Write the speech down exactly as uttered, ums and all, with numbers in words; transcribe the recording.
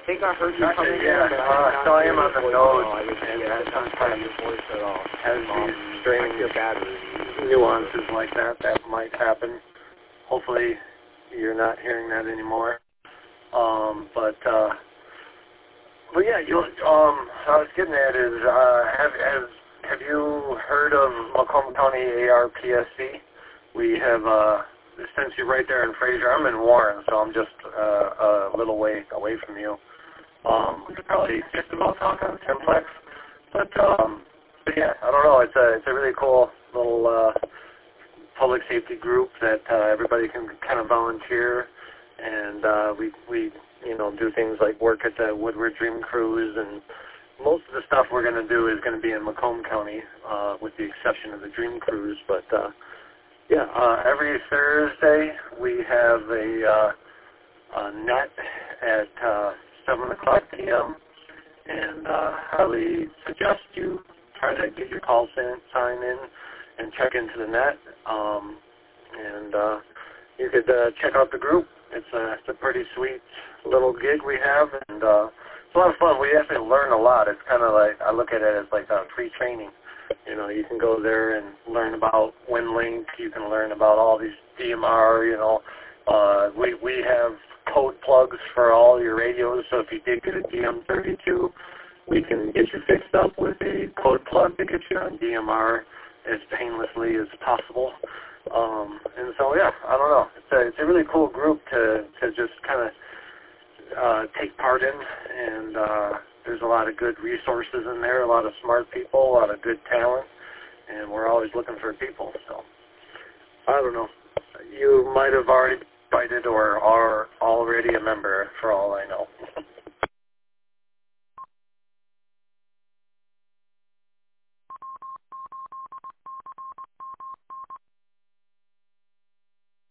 think I heard you Gotcha, coming yeah. in, but Uh, so I am on the voice node, I was, and yeah, uh, it's not part of your voice at all. has Um, these strange I feel bad with you. nuances like that that might happen. Hopefully you're not hearing that anymore. Um, but, uh, but yeah, you, um, I was getting at is, uh, have, have, have you heard of Macomb County A R P S C? We have, uh, since you're right there in Fraser, I'm in Warren, so I'm just uh, a little way away from you. Um, we could probably just about talk on Simplex, but, um, but yeah, I don't know. It's a it's a really cool little uh, public safety group that uh, everybody can kind of volunteer, and uh, we we you know do things like work at the Woodward Dream Cruise, and most of the stuff we're going to do is going to be in Macomb County, uh, with the exception of the Dream Cruise, but. Uh, Yeah, uh, every Thursday we have a, uh, a net at uh, seven o'clock p m and uh, I highly suggest you try to get your call sign in and check into the net. Um, and uh, you could uh, check out the group. It's a, it's a pretty sweet little gig we have, and uh, it's a lot of fun. We actually learn a lot. It's kind of like, I look at it as like a free training. You know, you can go there and learn about WinLink. You can learn about all these D M R, you know. Uh, we, we have code plugs for all your radios, so if you did get a D M thirty-two, we can get you fixed up with a code plug to get you on D M R as painlessly as possible. Um, and so, yeah, I don't know. It's a, it's a really cool group to, to just kind of uh, take part in, and uh, there's a lot of good resources in there, a lot of smart people, a lot of good talent, and we're always looking for people. So, I don't know. You might have already invited or are already a member, for all I know.